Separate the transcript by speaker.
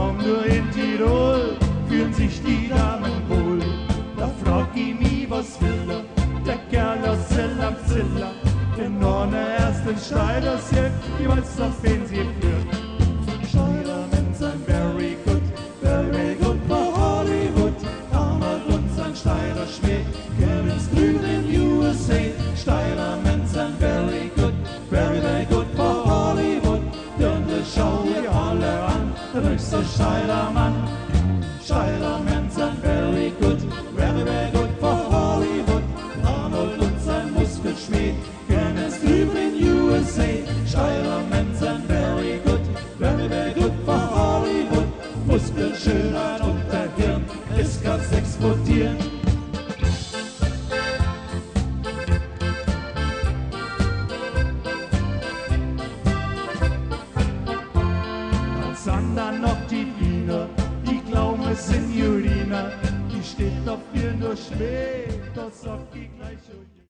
Speaker 1: kaum nur in Tirol fühlen sich die Damen wohl. Da frag ich mich, was will er, der Kerl aus Zell am Ziller, den Norne erst den Schneider sieht, ich weiß auf wen sie führt. Schneidermen sind very good for Hollywood. Arnold und sein Schneiderschmied kennen's drüben in USA. Schneidermen sind very good for Hollywood. Denn das schau wir alle an, der höchste Schneidermann. Schneidermen sind very good for Hollywood. Arnold und sein Muskelschmied kennen's drüben in USA. Schneidermen sind very good for Hollywood. Muskelschönheit und der Hirn ist ganz explodierend. Dann noch die Wiener, die Glaume Signorina, die steht auf ihr nur Schmäh, das sagt die gleiche.